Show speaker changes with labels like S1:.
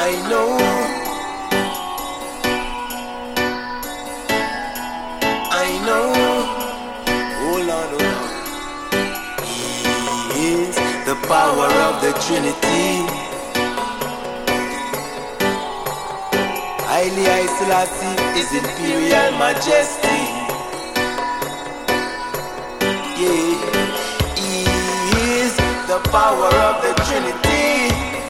S1: I know, I know, oh Lord, oh Lord. He is the power of the Trinity. Haile Selassie is imperial majesty. Yeah, he is the power of the Trinity.